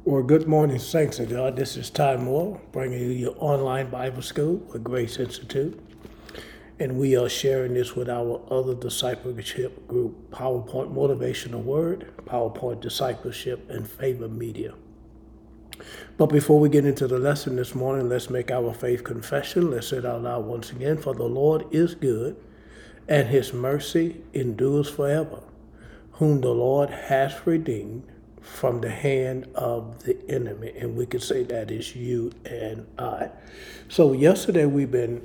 Well, good morning, saints of God. This is Ty Moore, bringing you your online Bible school with Grace Institute. And we are sharing this with our other discipleship group, PowerPoint Motivational Word, PowerPoint Discipleship, and Favor Media. But before we get into the lesson this morning, let's make our faith confession. Let's say it out loud once again. For the Lord is good, and his mercy endures forever, whom the Lord has redeemed from the hand of the enemy. And we could say that is you and I. So yesterday we've been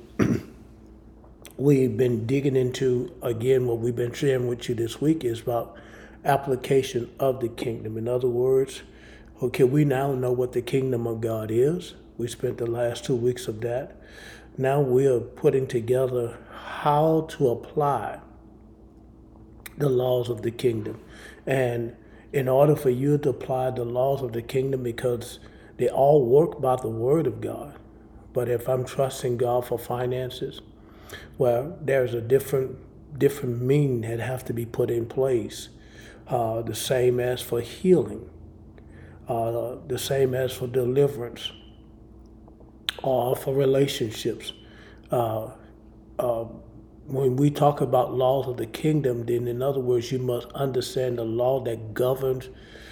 digging into, again, what we've been sharing with you this week is about application of the kingdom. In other words, okay, we now know what the kingdom of God is. We spent the last 2 weeks of that. Now we are putting together how to apply the laws of the kingdom. And in order for you to apply the laws of the kingdom, because they all work by the word of God. But if I'm trusting God for finances, well, there's a different meaning that have to be put in place. The same as for healing, the same as for deliverance, or for relationships. When we talk about laws of the kingdom, then in other words, you must understand the law that governs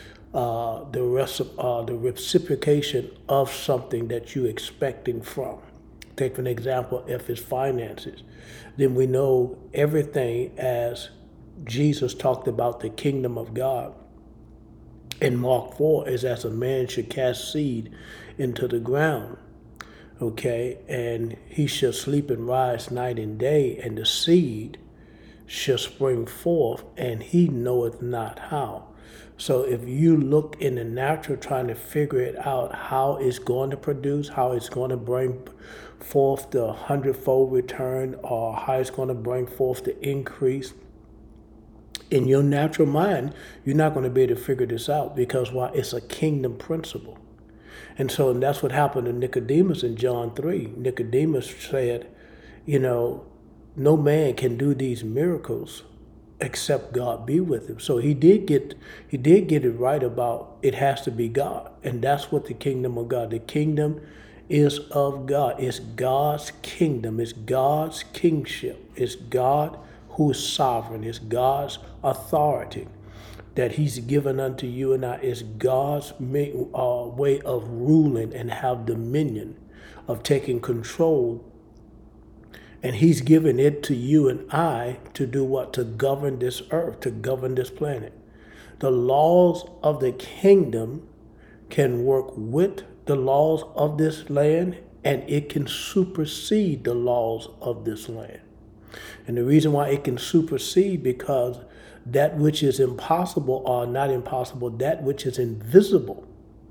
the reciprocation of something that you're expecting from. Take for an example, if it's finances, then we know everything as Jesus talked about the kingdom of God in Mark 4 is as a man should cast seed into the ground. Okay, and he shall sleep and rise night and day, and the seed shall spring forth, and he knoweth not how. So if you look in the natural trying to figure it out, how it's going to produce, how it's going to bring forth the hundredfold return, or how it's going to bring forth the increase, in your natural mind, you're not going to be able to figure this out, because why? It's a kingdom principle. And so that's what happened to Nicodemus in John 3. Nicodemus said, no man can do these miracles except God be with him. So he did get it right about it has to be God. And that's what the kingdom of God. The kingdom is of God. It's God's kingdom. It's God's kingship. It's God who is sovereign. It's God's authority that he's given unto you and I. Is God's way of ruling and have dominion, of taking control. And he's given it to you and I to do what? To govern this earth, to govern this planet. The laws of the kingdom can work with the laws of this land, and it can supersede the laws of this land. And the reason why it can supersede, because that which is impossible, or not impossible, that which is invisible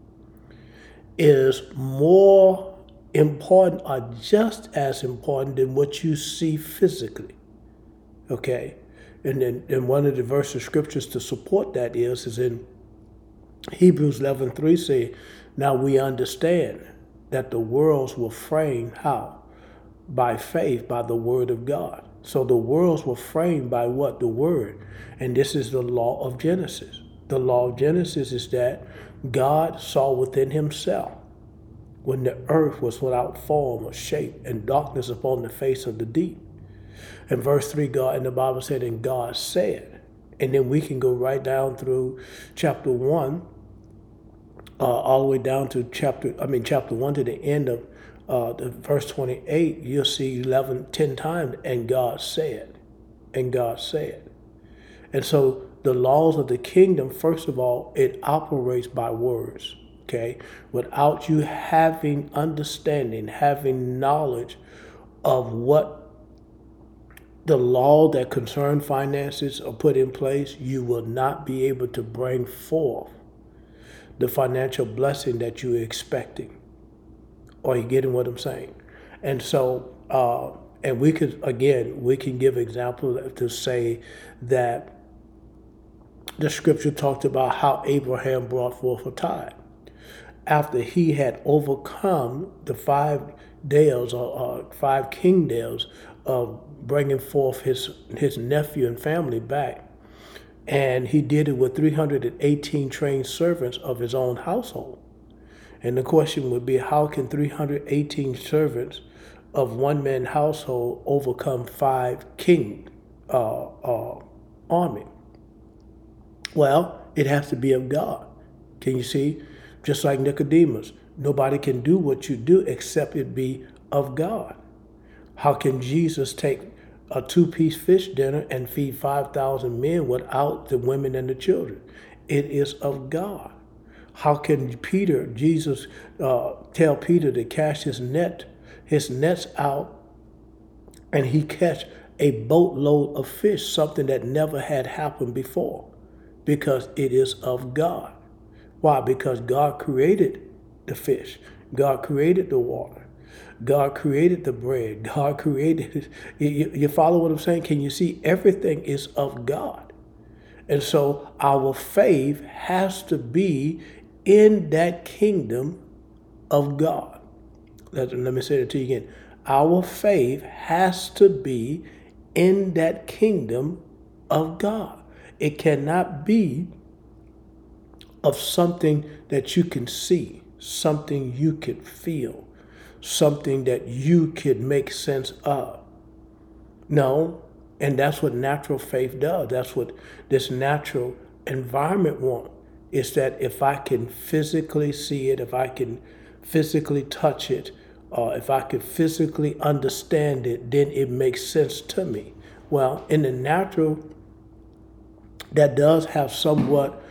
is more important, or just as important, than what you see physically. Okay? And then one of the verses of scriptures to support that is in Hebrews 11:3 say, now we understand that the worlds were framed how? By faith, by the word of God. So the worlds were framed by what? The word. And this is the law of Genesis. The law of Genesis is that God saw within himself when the earth was without form or shape, and darkness upon the face of the deep. In verse 3, God in the Bible said, and God said. And then we can go right down through chapter 1, all the way down to chapter 1 to the end of the verse 28, you'll see 10 times, and God said, and God said. And so the laws of the kingdom, first of all, it operates by words, okay? Without you having understanding, having knowledge of what the law that concern finances are put in place, you will not be able to bring forth the financial blessing that you're expecting. Are you getting what I'm saying? And so, and we can give examples to say that the scripture talked about how Abraham brought forth a tithe. After he had overcome the 5 Dales or 5 King Dales of bringing forth his nephew and family back, And he did it with 318 trained servants of his own household. And the question would be, how can 318 servants of one man household overcome 5 king army? Well, it has to be of God. Can you see? Just like Nicodemus, nobody can do what you do except it be of God. How can Jesus take a 2-piece fish dinner and feed 5,000 men without the women and the children? It is of God. How can Jesus tell Peter to cast his nets out, and he catch a boatload of fish, something that never had happened before? Because it is of God. Why? Because God created the fish. God created the water. God created the bread. God created, you follow what I'm saying? Can you see? Everything is of God. And so our faith has to be in that kingdom of God. Let me say it to you again. Our faith has to be in that kingdom of God. It cannot be of something that you can see, something you can feel, something that you can make sense of. No, and that's what natural faith does. That's what this natural environment wants. Is that if I can physically see it, if I can physically touch it, or if I can physically understand it, then it makes sense to me. Well, in the natural, that does have somewhat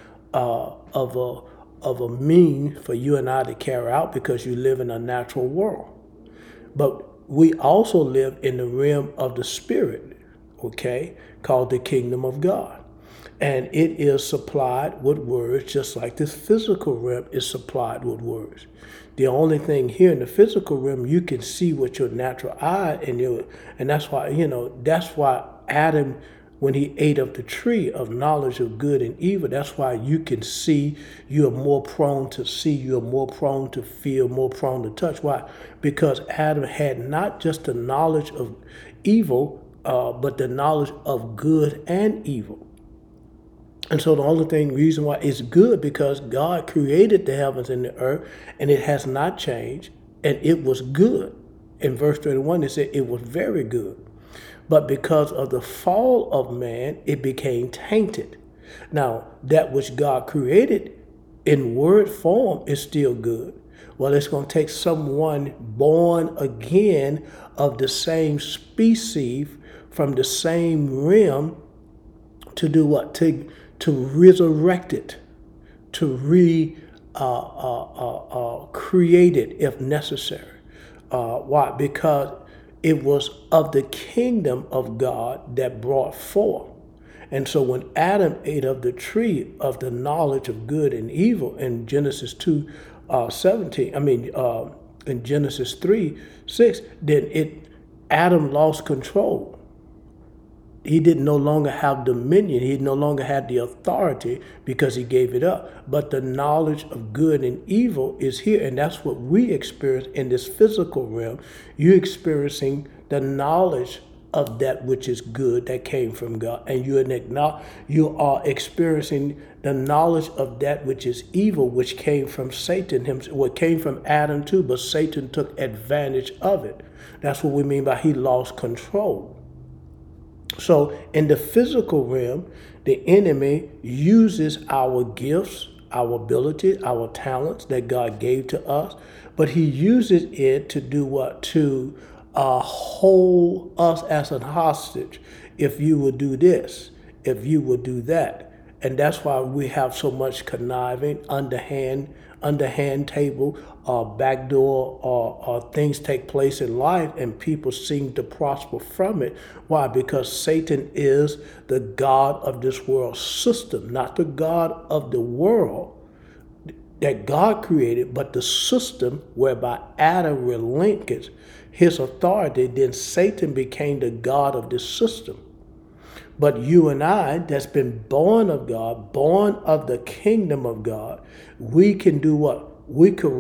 of a mean for you and I to carry out, because you live in a natural world. But we also live in the realm of the spirit, okay, called the kingdom of God. And it is supplied with words, just like this physical realm is supplied with words. The only thing here in the physical realm, you can see with your natural eye, and that's why Adam, when he ate of the tree of knowledge of good and evil, that's why you can see. You are more prone to see. You are more prone to feel, more prone to touch. Why? Because Adam had not just the knowledge of evil, but the knowledge of good and evil. And so the only reason why it's good, because God created the heavens and the earth, and it has not changed, and it was good. In verse 31, it said it was very good. But because of the fall of man, it became tainted. Now, that which God created in word form is still good. Well, it's going to take someone born again of the same species, from the same realm, to do what? To resurrect it, to create it if necessary. Why? Because it was of the kingdom of God that brought forth. And so when Adam ate of the tree of the knowledge of good and evil in Genesis 2:17, in Genesis 3:6, then Adam lost control. He didn't no longer have dominion. He no longer had the authority, because he gave it up. But the knowledge of good and evil is here, and that's what we experience in this physical realm. You're experiencing the knowledge of that which is good that came from God, and you are experiencing the knowledge of that which is evil, which came from Satan. What came from Adam too, but Satan took advantage of it. That's what we mean by he lost control. So in the physical realm, the enemy uses our gifts, our abilities, our talents that God gave to us, but he uses it to do what? To hold us as an hostage. If you would do this, if you would do that. And that's why we have so much conniving, underhand table, backdoor, or things take place in life, and people seem to prosper from it. Why? Because Satan is the god of this world system, not the god of the world that God created, but the system whereby Adam relinquished his authority. Then Satan became the god of this system. But you and I, that's been born of God, born of the kingdom of God, we can do what? We can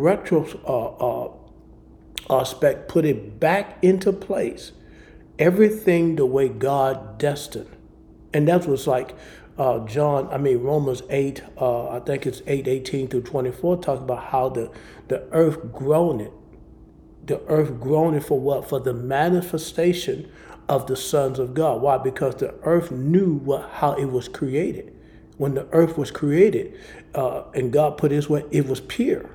retrospect, put it back into place. Everything the way God destined. And that was like Romans 8, I think it's 8:18 through 24, talks about how the earth groaneth. The earth groaning for what? For the manifestation of the sons of God. Why? Because the earth knew how it was created. When the earth was created, and God put it this way, it was pure.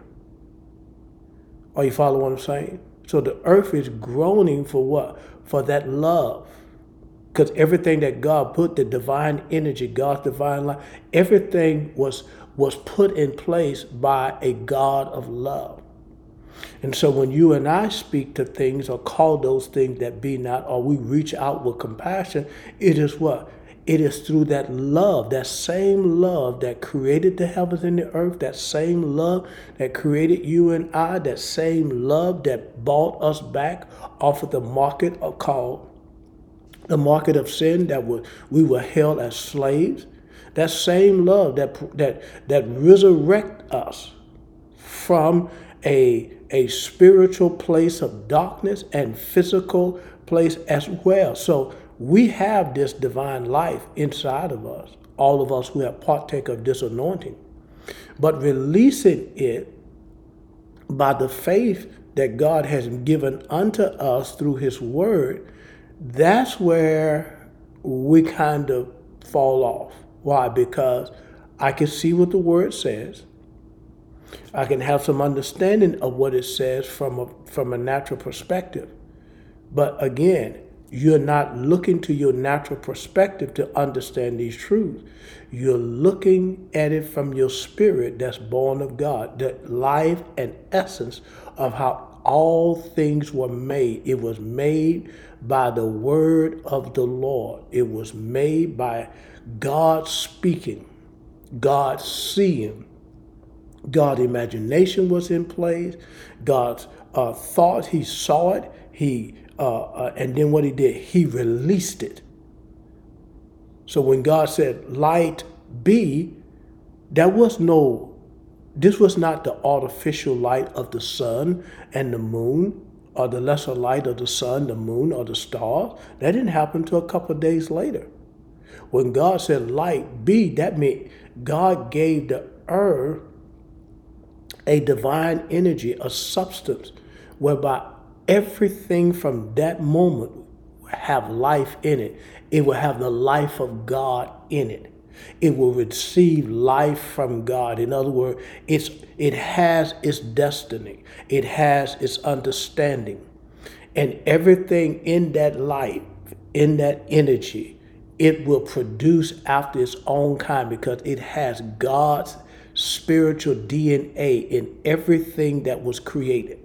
Are you following what I'm saying? So the earth is groaning for what? For that love. Because everything that God put, the divine energy, God's divine life, everything was put in place by a God of love. And so when you and I speak to things or call those things that be not, or we reach out with compassion, it is what? It is through that love, that same love that created the heavens and the earth, that same love that created you and I, that same love that bought us back off of the market called the market of sin, we were held as slaves. That same love that resurrect us from a spiritual place of darkness and physical place as well. So we have this divine life inside of us, all of us who have partake of this anointing. But releasing it by the faith that God has given unto us through his word, that's where we kind of fall off. Why? Because I can see what the word says. I can have some understanding of what it says from a natural perspective. But again, you're not looking to your natural perspective to understand these truths. You're looking at it from your spirit that's born of God, the life and essence of how all things were made. It was made by the word of the Lord. It was made by God speaking, God seeing, God's imagination was in place. God's thought, he saw it. And then what he did, he released it. So when God said, light be, this was not the artificial light of the sun and the moon, or the lesser light of the sun, the moon, or the stars. That didn't happen until a couple of days later. When God said, light be, that meant God gave the earth a divine energy, a substance, whereby everything from that moment will have life in it. It will have the life of God in it. It will receive life from God. In other words, it has its destiny. It has its understanding. And everything in that life, in that energy, it will produce after its own kind because it has God's spiritual DNA in everything that was created.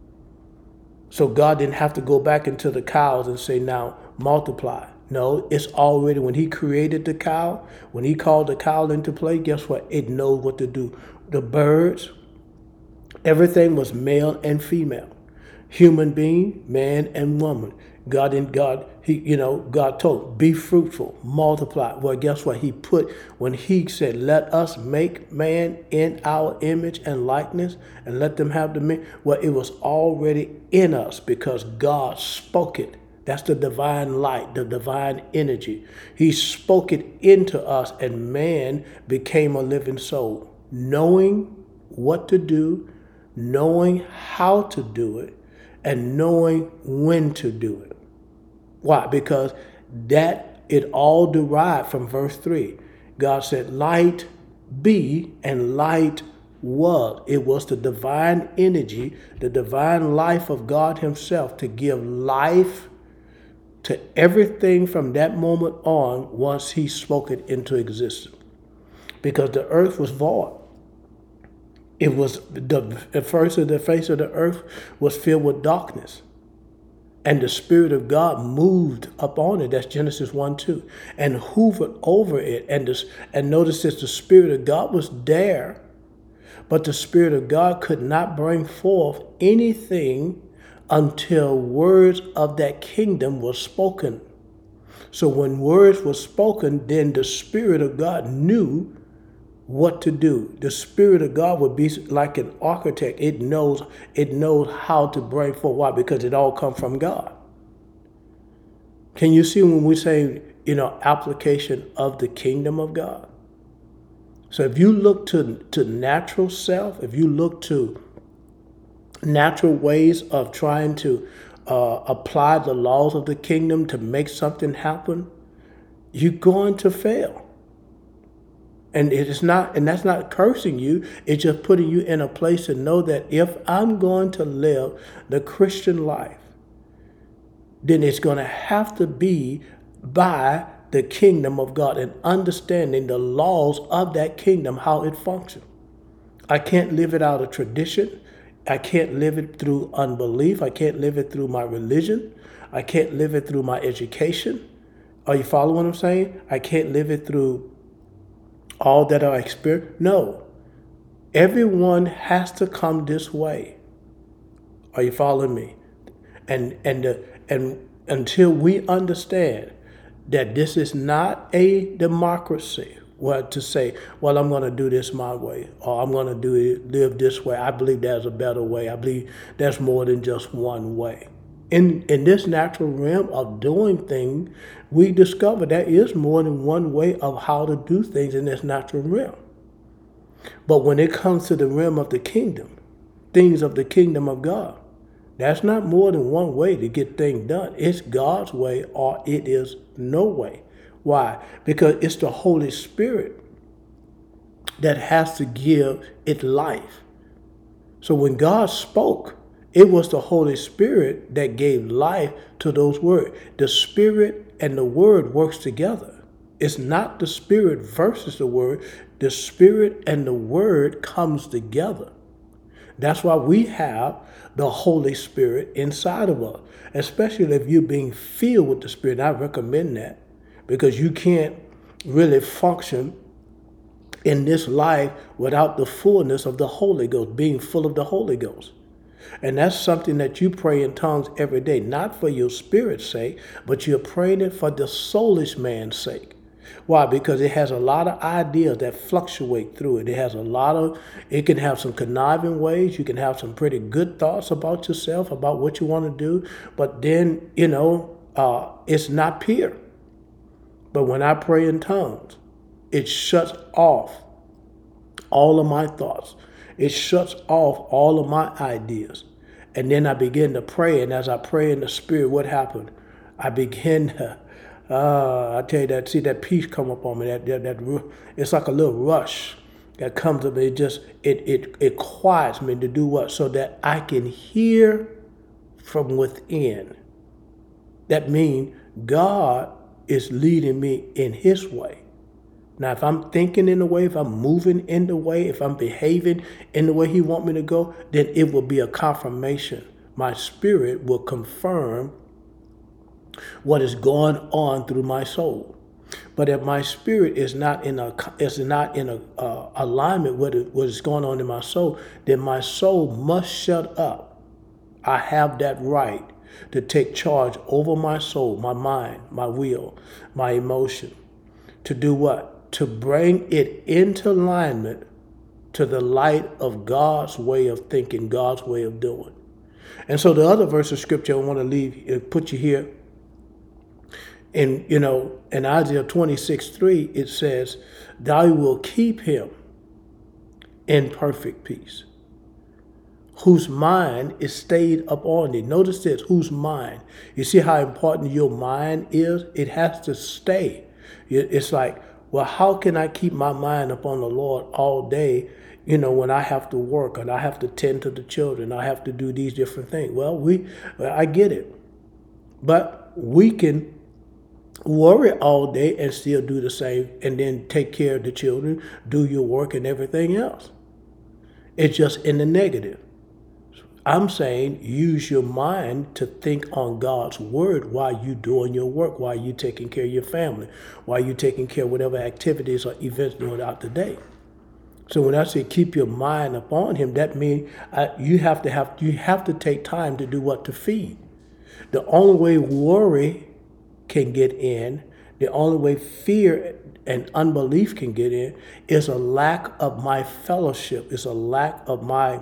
So God didn't have to go back into the cows and say, now multiply. No, it's already, when he created the cow, when he called the cow into play, guess what? It knows what to do. The birds, everything was male and female. Human being, man and woman. God told, be fruitful, multiply. Well, guess what? When he said, let us make man in our image and likeness and let them have dominion. Well, it was already in us because God spoke it. That's the divine light, the divine energy. He spoke it into us and man became a living soul, knowing what to do, knowing how to do it, and knowing when to do it. Why? Because it all derived from verse 3. God said, light be, and light was. It was the divine energy, the divine life of God himself to give life to everything from that moment on once he spoke it into existence. Because the earth was void. It was at first the face of the earth was filled with darkness. And the Spirit of God moved upon it. That's Genesis 1:2. And hovered over it. And notice this, the Spirit of God was there. But the Spirit of God could not bring forth anything until words of that kingdom were spoken. So when words were spoken, then the Spirit of God knew what to do. The Spirit of God would be like an architect. It knows how to bring forth. Why? Because it all comes from God. Can you see when we say application of the kingdom of God. So if you look to natural self, if you look to natural ways of trying to apply the laws of the kingdom to make something happen, you're going to fail. And that's not cursing you. It's just putting you in a place to know that if I'm going to live the Christian life, then it's going to have to be by the kingdom of God and understanding the laws of that kingdom, how it functions. I can't live it out of tradition. I can't live it through unbelief. I can't live it through my religion. I can't live it through my education. Are you following what I'm saying? I can't live it through all that I experience. No. Everyone has to come this way. Are you following me? And until we understand that this is not a democracy, to say, well, I'm going to do this my way, or I'm going to live this way. I believe there's a better way. I believe there's more than just one way. In this natural realm of doing things, we discover there is more than one way of how to do things in this natural realm. But when it comes to the realm of the kingdom, things of the kingdom of God, that's not more than one way to get things done. It's God's way or it is no way. Why? Because it's the Holy Spirit that has to give it life. So when God spoke, it was the Holy Spirit that gave life to those words. The Spirit and the Word works together. It's not the Spirit versus the Word. The Spirit and the Word comes together. That's why we have the Holy Spirit inside of us, especially if you're being filled with the Spirit. I recommend that because you can't really function in this life without the fullness of the Holy Ghost, being full of the Holy Ghost. And that's something that you pray in tongues every day, not for your spirit's sake, but you're praying it for the soulish man's sake. Why? Because it has a lot of ideas that fluctuate through it. It can have some conniving ways. You can have some pretty good thoughts about yourself, about what you want to do. But then, it's not pure. But when I pray in tongues, it shuts off all of my thoughts. It shuts off all of my ideas. And then I begin to pray. And as I pray in the Spirit, what happened? I begin to, I tell you that, see that peace come up on me. That it's like a little rush that comes up. It quiets me to do what? So that I can hear from within. That means God is leading me in His way. Now, if I'm thinking in the way, if I'm moving in the way, if I'm behaving in the way He wants me to go, then it will be a confirmation. My spirit will confirm what is going on through my soul. But if my spirit is not in alignment with what is going on in my soul, then my soul must shut up. I have that right to take charge over my soul, my mind, my will, my emotion. To do what? To bring it into alignment to the light of God's way of thinking, God's way of doing. And so the other verse of scripture I want to put you here. In Isaiah 26:3, it says, "Thou will keep him in perfect peace, whose mind is stayed upon thee." Notice this, whose mind. You see how important your mind is? It has to stay. It's like, well, how can I keep my mind upon the Lord all day, when I have to work and I have to tend to the children, I have to do these different things? Well, I get it. But we can worry all day and still do the same and then take care of the children, do your work and everything else. It's just in the negative. I'm saying use your mind to think on God's word while you're doing your work, while you're taking care of your family, while you're taking care of whatever activities or events throughout the day. So when I say keep your mind upon Him, that means you have to take time to do what? To feed. The only way worry can get in, the only way fear and unbelief can get in, is a lack of my fellowship, is a lack of my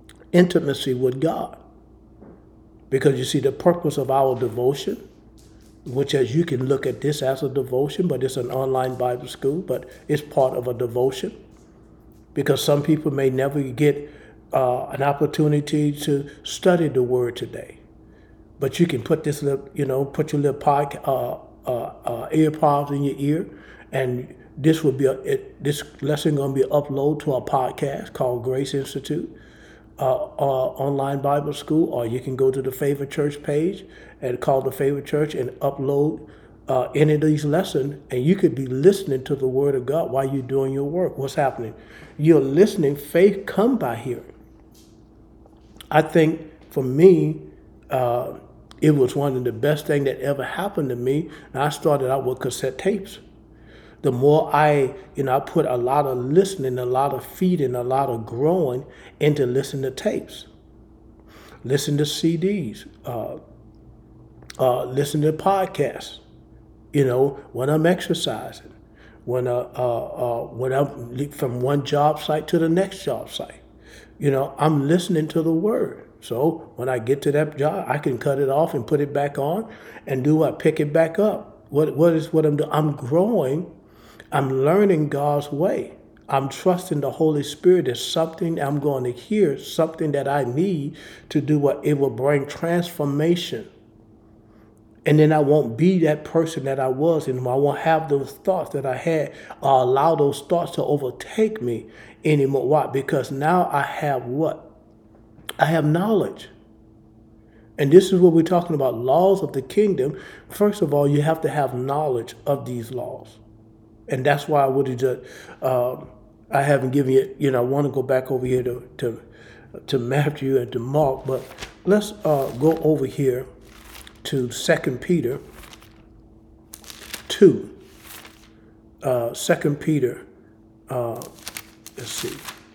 intimacy with God. Because you see, the purpose of our devotion, which as you can look at this as a devotion, but it's an online Bible school, but it's part of a devotion because some people may never get an opportunity to study the Word today. But you can put this little, put your little ear pods in your ear, and this will be this lesson going to be uploaded to a podcast called Grace Institute online Bible School, or you can go to the Favorite Church page and call the Favorite Church and upload any of these lessons, and you could be listening to the Word of God while you're doing your work. What's happening? You're listening. Faith come by hearing. I think for me, it was one of the best things that ever happened to me. And I started out with cassette tapes. The more I put a lot of listening, a lot of feeding, a lot of growing into listening to tapes, listen to CDs, listen to podcasts, when I'm exercising, when I'm from one job site to the next job site, I'm listening to the Word. So when I get to that job, I can cut it off and put it back on and do what? Pick it back up. What I'm doing? I'm growing. I'm learning God's way. I'm trusting the Holy Spirit is something I'm going to hear, something that I need to do what it will bring transformation. And then I won't be that person that I was anymore. I won't have those thoughts that I had or allow those thoughts to overtake me anymore. Why? Because now I have what? I have knowledge. And this is what we're talking about, laws of the kingdom. First of all, you have to have knowledge of these laws. And that's why I would have just, I haven't given you, I want to go back over here to Matthew and to Mark, but let's go over here to 2 Peter 2. 2 Peter, let's see.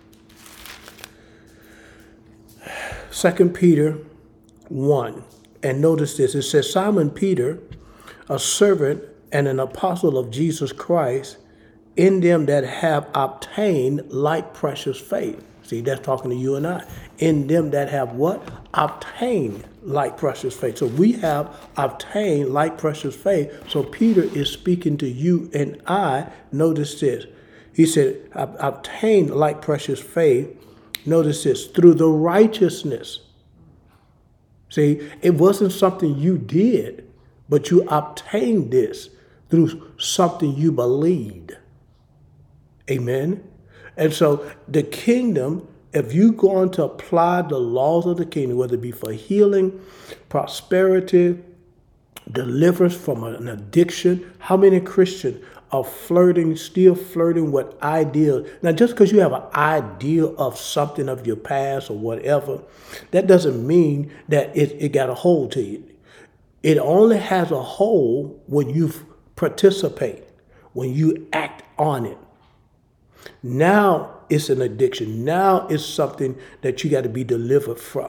2 Peter 1. And notice this. It says, Simon Peter, a servant and an apostle of Jesus Christ, in them that have obtained like precious faith. See, that's talking to you and I. In them that have what? Obtained like precious faith. So we have obtained like precious faith. So Peter is speaking to you and I. Notice this. He said, obtained like precious faith. Notice this, through the righteousness. See, it wasn't something you did, but you obtained this through something you believed. Amen. And so the kingdom, if you're going to apply the laws of the kingdom, whether it be for healing, prosperity, deliverance from an addiction, how many Christians are still flirting with ideas? Now, just because you have an idea of something of your past or whatever, that doesn't mean that it got a hold to you. It only has a hold when you participate, when you act on it. Now it's an addiction. Now it's something that you got to be delivered from.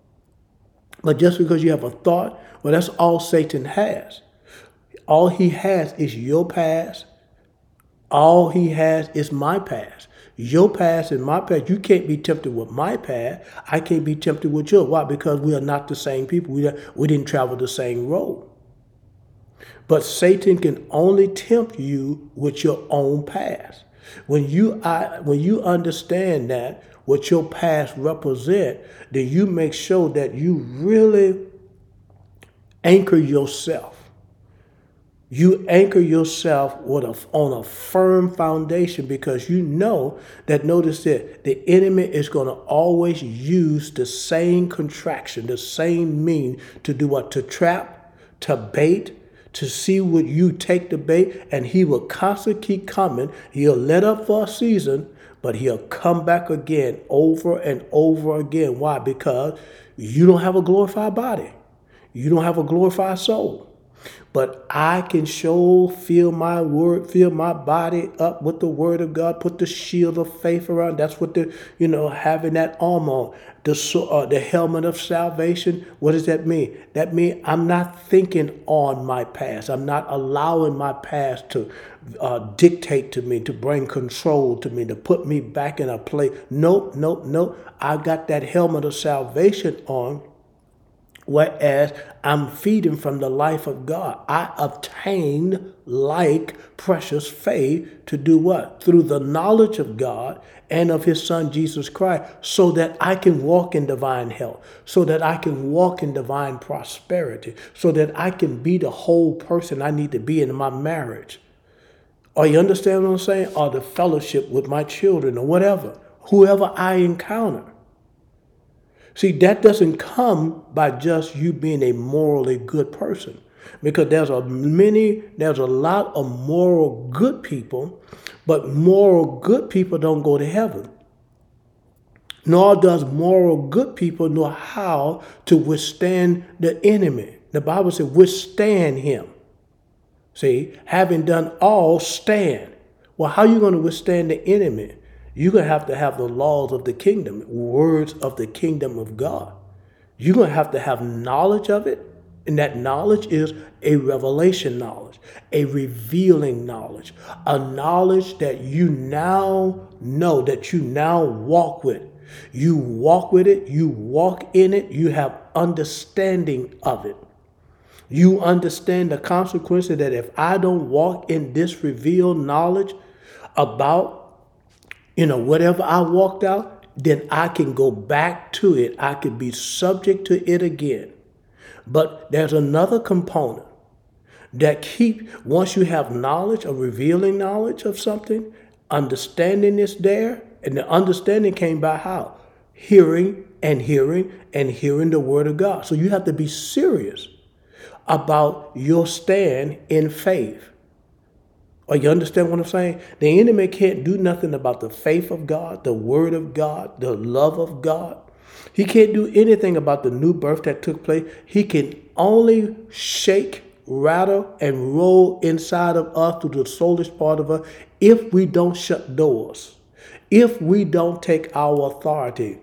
But just because you have a thought, well, that's all Satan has. All he has is your past. All he has is my past. Your past and my past. You can't be tempted with my past. I can't be tempted with yours. Why? Because we are not the same people. We didn't travel the same road. But Satan can only tempt you with your own past. When you understand that what your past represent, then you make sure that you really anchor yourself. You anchor yourself on a firm foundation, because you know that, notice that the enemy is going to always use the same contraction, the same mean to do what? To trap, to bait, to see what you take the bait, and he will constantly keep coming. He'll let up for a season, but he'll come back again over and over again. Why? Because you don't have a glorified body. You don't have a glorified soul. But I can fill my body up with the word of God, put the shield of faith around. That's what having that armor, the helmet of salvation. What does that mean? That means I'm not thinking on my past. I'm not allowing my past to dictate to me, to bring control to me, to put me back in a place. Nope. I got that helmet of salvation on. Whereas I'm feeding from the life of God. I obtain like precious faith to do what? Through the knowledge of God and of his son Jesus Christ, so that I can walk in divine health, so that I can walk in divine prosperity, so that I can be the whole person I need to be in my marriage. Or you understand what I'm saying? Or the fellowship with my children or whatever, whoever I encounter. See, that doesn't come by just you being a morally good person, because there's a lot of moral good people, but moral good people don't go to heaven. Nor does moral good people know how to withstand the enemy. The Bible says, withstand him. See, having done all, stand. Well, how are you going to withstand the enemy? You're going to have the laws of the kingdom, words of the kingdom of God. You're going to have knowledge of it. And that knowledge is a revelation knowledge, a revealing knowledge, a knowledge that you now know, that you now walk with. You walk with it, you walk in it, you have understanding of it. You understand the consequences that if I don't walk in this revealed knowledge about, whatever I walked out, then I can go back to it. I could be subject to it again. But there's another component that once you have knowledge, a revealing knowledge of something, understanding is there. And the understanding came by how? Hearing and hearing and hearing the word of God. So you have to be serious about your stand in faith. Or you understand what I'm saying? The enemy can't do nothing about the faith of God, the word of God, the love of God. He can't do anything about the new birth that took place. He can only shake, rattle, and roll inside of us through the soulish part of us if we don't shut doors, if we don't take our authority.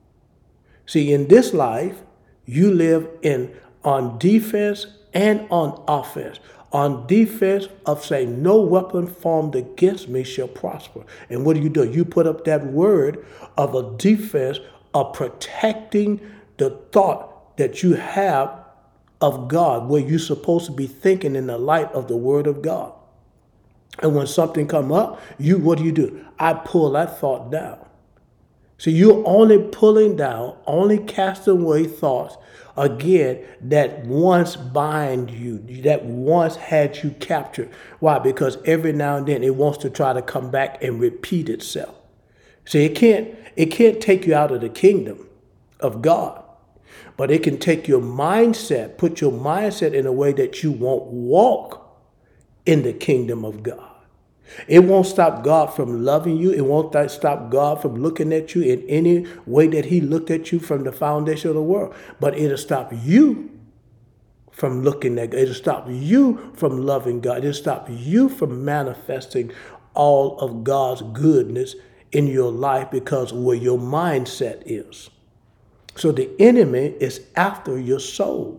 See, in this life, you live on defense and on offense. On defense of saying, no weapon formed against me shall prosper. And what do? You put up that word of a defense of protecting the thought that you have of God, where you're supposed to be thinking in the light of the word of God. And when something come up, what do? I pull that thought down. So you're only pulling down, only casting away thoughts, again, that once bind you, that once had you captured. Why? Because every now and then it wants to try to come back and repeat itself. See, it can't take you out of the kingdom of God, but it can take your mindset, put your mindset in a way that you won't walk in the kingdom of God. It won't stop God from loving you. It won't stop God from looking at you in any way that he looked at you from the foundation of the world. But it'll stop you from looking at God. It'll stop you from loving God. It'll stop you from manifesting all of God's goodness in your life, because where your mindset is. So the enemy is after your soul.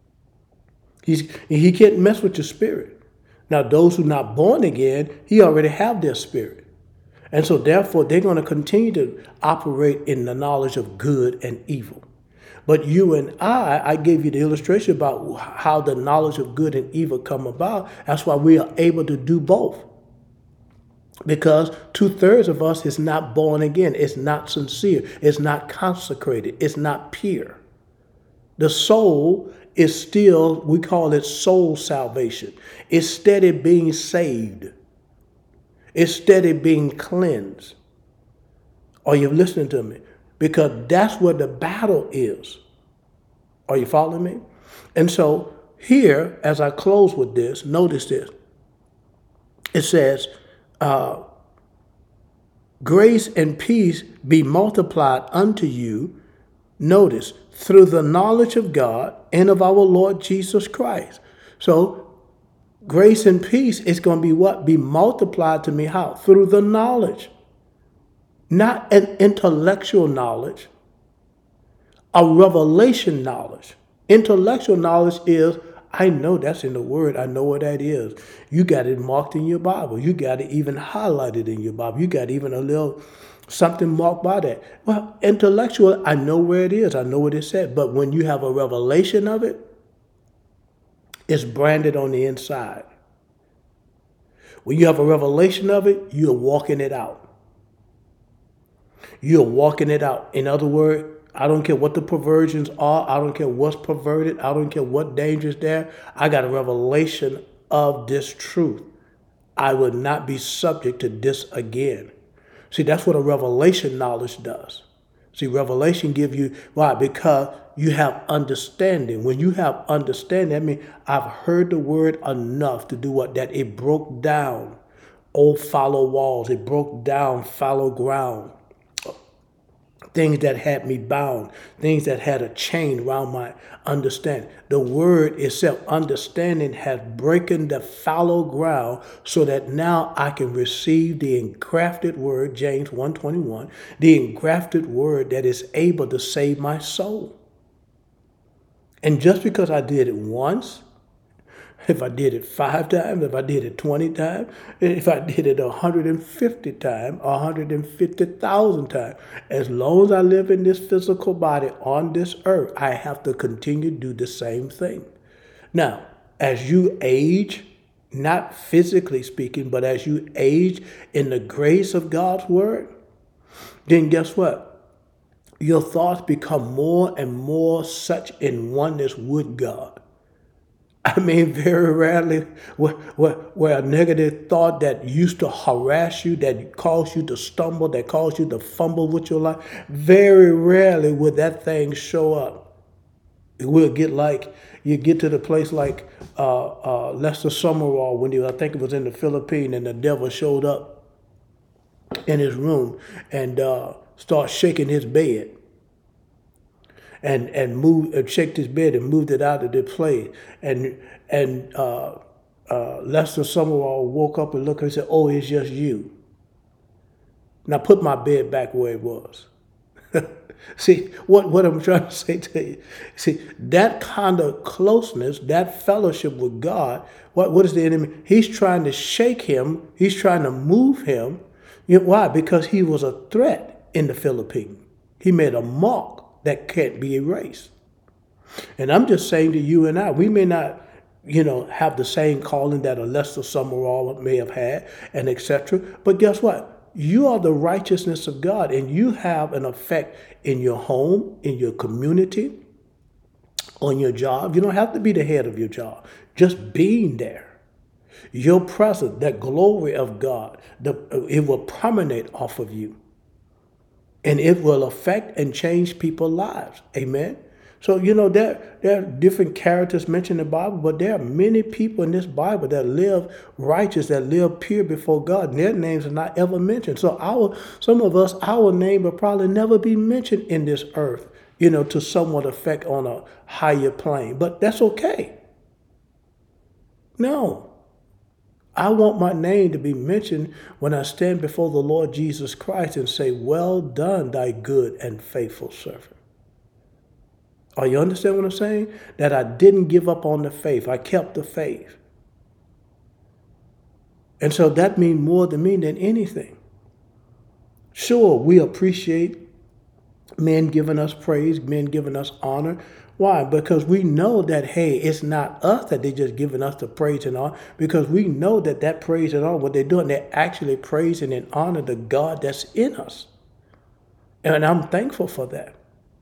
He can't mess with your spirit. Now, those who are not born again, he already have their spirit. And so therefore, they're going to continue to operate in the knowledge of good and evil. But you and I gave you the illustration about how the knowledge of good and evil come about. That's why we are able to do both. Because 2/3 of us is not born again. It's not sincere. It's not consecrated. It's not pure. The soul is still, we call it soul salvation. It's steady being saved. It's steady being cleansed. Are you listening to me? Because that's where the battle is. Are you following me? And so here, as I close with this, notice this. It says, grace and peace be multiplied unto you, notice, through the knowledge of God and of our Lord Jesus Christ. So grace and peace is going to be what? Be multiplied to me how? Through the knowledge. Not an intellectual knowledge, a revelation knowledge. Intellectual knowledge is, I know that's in the word. I know what that is. You got it marked in your Bible. You got it even highlighted in your Bible. You got even a little Something marked by that. Well, intellectual, I know where it is. I know what it said. But when you have a revelation of it, it's branded on the inside. When you have a revelation of it, you're walking it out. You're walking it out. In other words, I don't care what the perversions are. I don't care what's perverted. I don't care what danger is there. I got a revelation of this truth. I would not be subject to this again. See, that's what a revelation knowledge does. See, revelation give you, why? Because you have understanding. When you have understanding, I mean, I've heard the word enough to do what? That it broke down old fallow walls. It broke down fallow ground. Things that had me bound, things that had a chain around my understanding. The word itself, understanding, has broken the fallow ground so that now I can receive the engrafted word, James 1:21, the engrafted word that is able to save my soul. And just because I did it once, if I did it 5 times, if I did it 20 times, if I did it 150 times, 150,000 times, as long as I live in this physical body on this earth, I have to continue to do the same thing. Now, as you age, not physically speaking, but as you age in the grace of God's word, then guess what? Your thoughts become more and more such in oneness with God. I mean, very rarely where a negative thought that used to harass you, that caused you to stumble, that caused you to fumble with your life, very rarely would that thing show up. It will get like, you get to the place like Lester Summerall when I think it was in the Philippines, and the devil showed up in his room and started shaking his bed. And moved and shaked his bed and moved it out of the place. And Lester Summerall woke up and looked and said, "Oh, it's just you." Now put my bed back where it was. See, what I'm trying to say to you. See, that kind of closeness, that fellowship with God, what is the enemy? He's trying to shake him. He's trying to move him. You know, why? Because he was a threat in the Philippines. He made a mark that can't be erased. And I'm just saying to you and I, we may not, have the same calling that a Lester Summerall may have had, and etc. But guess what? You are the righteousness of God, and you have an effect in your home, in your community, on your job. You don't have to be the head of your job. Just being there. Your presence, that glory of God, it will permeate off of you. And it will affect and change people's lives. Amen. So, there are different characters mentioned in the Bible, but there are many people in this Bible that live righteous, that live pure before God, and their names are not ever mentioned. So some of us, our name will probably never be mentioned in this earth, to somewhat affect on a higher plane. But that's okay. No. I want my name to be mentioned when I stand before the Lord Jesus Christ and say, "Well done, thy good and faithful servant." Are you understand what I'm saying? That I didn't give up on the faith. I kept the faith. And so that means more to me than anything. Sure, we appreciate men giving us praise, men giving us honor. Why? Because we know that, hey, it's not us that they're just giving us the praise and honor, because we know that praise and honor, what they're doing, they're actually praising and honor the God that's in us. And I'm thankful for that.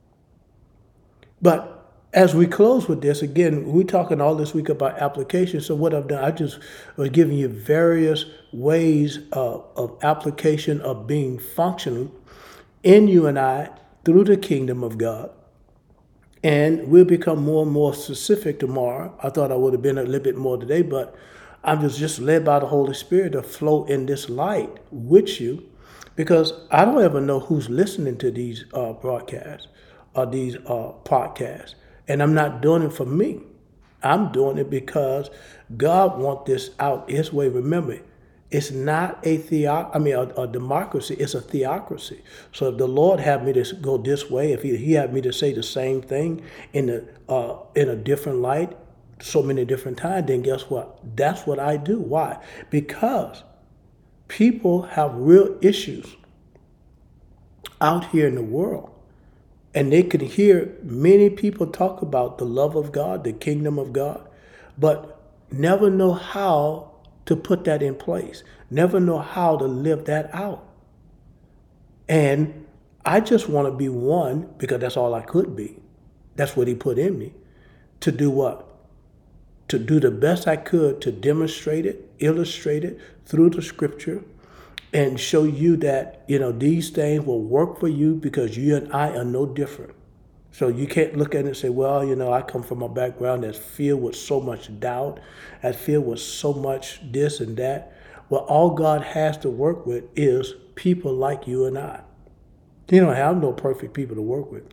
But as we close with this, again, we're talking all this week about application. So what I've done, I just was giving you various ways of application of being functional in you and I through the kingdom of God. And we'll become more and more specific tomorrow. I thought I would have been a little bit more today, but I'm just led by the Holy Spirit to flow in this light with you, because I don't ever know who's listening to these broadcasts or these podcasts. And I'm not doing it for me. I'm doing it because God wants this out His way. Remember, it's not a democracy. It's a theocracy. So if the Lord had me to go this way, if He had me to say the same thing in a different light, so many different times, then guess what? That's what I do. Why? Because people have real issues out here in the world. And they could hear many people talk about the love of God, the kingdom of God, but never know how to put that in place, never know how to live that out. And I just want to be one, because that's all I could be. That's what he put in me. To do what? To do the best I could to demonstrate it, illustrate it through the scripture, and show you that, these things will work for you, because you and I are no different. So you can't look at it and say, well, I come from a background that's filled with so much doubt, that's filled with so much this and that. Well, all God has to work with is people like you and I. You don't have no perfect people to work with.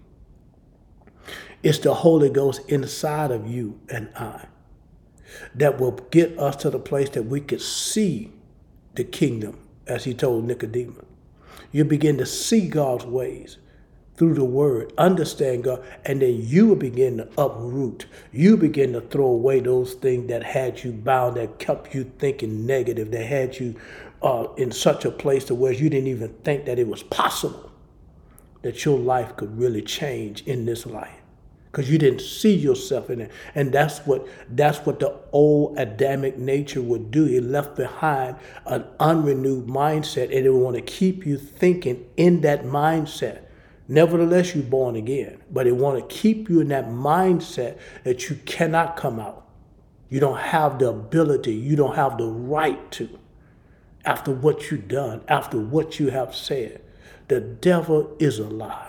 It's the Holy Ghost inside of you and I that will get us to the place that we could see the kingdom, as he told Nicodemus. You begin to see God's ways through the word, understand God, and then you will begin to uproot. You begin to throw away those things that had you bound, that kept you thinking negative, that had you in such a place to where you didn't even think that it was possible that your life could really change in this life, because you didn't see yourself in it. And that's what the old Adamic nature would do. It left behind an unrenewed mindset, and it would want to keep you thinking in that mindset. Nevertheless, you're born again, but it want to keep you in that mindset that you cannot come out. You don't have the ability, you don't have the right to, after what you've done, after what you have said. The devil is a lie.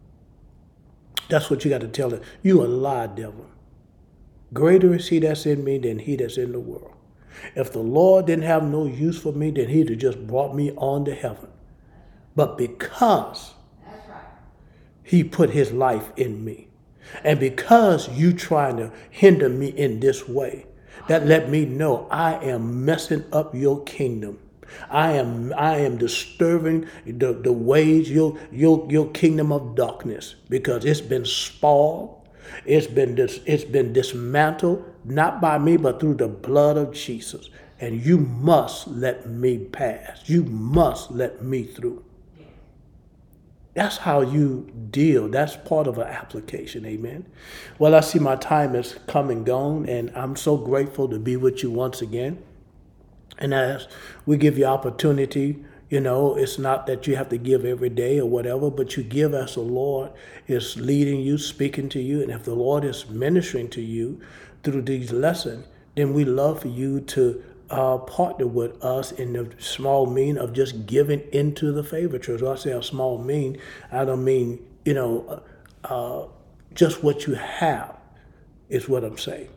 That's what you got to tell it. You a lie, devil. Greater is he that's in me than he that's in the world. If the Lord didn't have no use for me, then he'd have just brought me on to heaven. But because he put his life in me, and because you trying to hinder me in this way, that let me know I am messing up your kingdom. I am disturbing the ways, your kingdom of darkness, because it's been spoiled, it's been dismantled, not by me, but through the blood of Jesus. And you must let me pass. You must let me through. That's how you deal. That's part of an application. Amen. Well, I see my time has come and gone, and I'm so grateful to be with you once again. And as we give you opportunity, it's not that you have to give every day or whatever, but you give as the Lord is leading you, speaking to you. And if the Lord is ministering to you through these lessons, then we love for you to partner with us in the small mean of just giving into the Favor Church. When I say a small mean, I don't mean, just what you have is what I'm saying.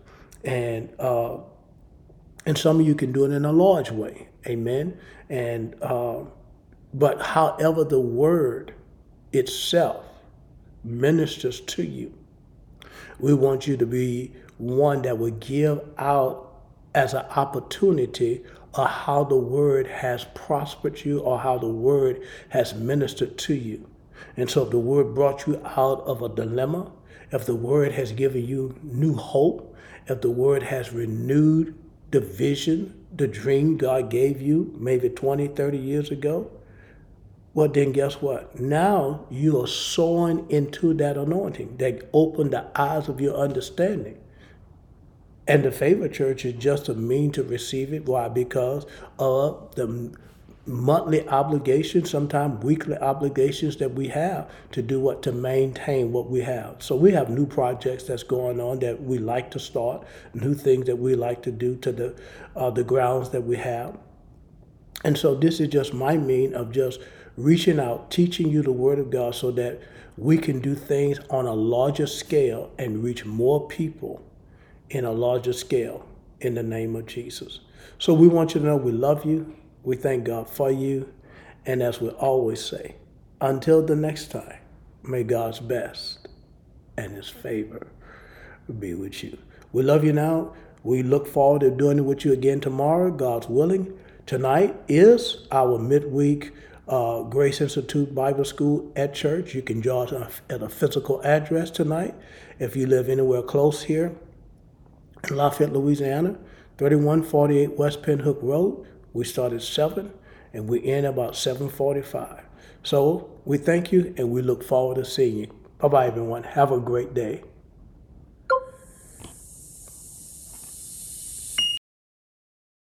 And some of you can do it in a large way. Amen. And but however the word itself ministers to you, we want you to be one that will give out as an opportunity of how the word has prospered you, or how the word has ministered to you. And so if the word brought you out of a dilemma, if the word has given you new hope, if the word has renewed the vision, the dream God gave you maybe 20, 30 years ago, well, then guess what? Now you are sowing into that anointing that opened the eyes of your understanding. And the Favor Church is just a mean to receive it. Why? Because of the monthly obligations, sometimes weekly obligations that we have to do what? To maintain what we have. So we have new projects that's going on that we like to start, new things that we like to do to the grounds that we have. And so this is just my mean of just reaching out, teaching you the Word of God so that we can do things on a larger scale and reach more people in a larger scale in the name of Jesus. So we want you to know we love you. We thank God for you. And as we always say, until the next time, may God's best and his favor be with you. We love you now. We look forward to doing it with you again tomorrow, God's willing. Tonight is our midweek Grace Institute Bible School at church. You can join us at a physical address tonight. If you live anywhere close here in Lafayette, Louisiana, 3148 West Penn Hook Road. We start at 7, and we end about 7:45. So we thank you and we look forward to seeing you. Bye-bye, everyone. Have a great day.